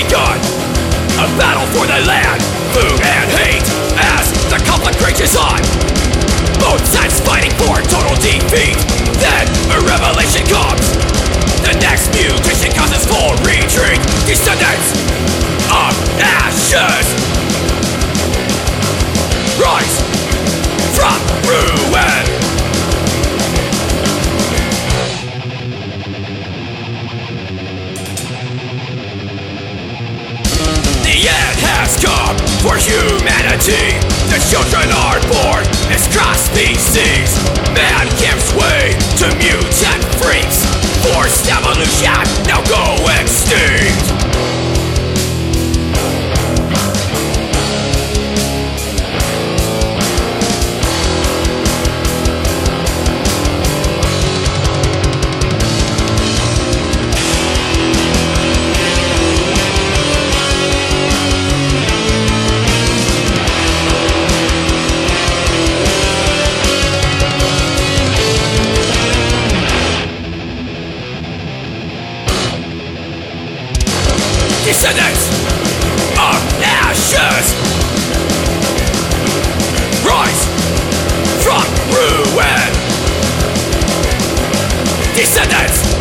begun. A battle for the land, food and hate, as the conflict rages on. Both sides fighting for total defeat. Then a revelation comes. The next mutation causes full retreat. Descendants of ashes rise from ruin. The end has come for humanity. The children are born as cross species. Man gives way to mutant freaks. Forced evolution, now go extinct. Descendants of ashes rise from ruin. Descendants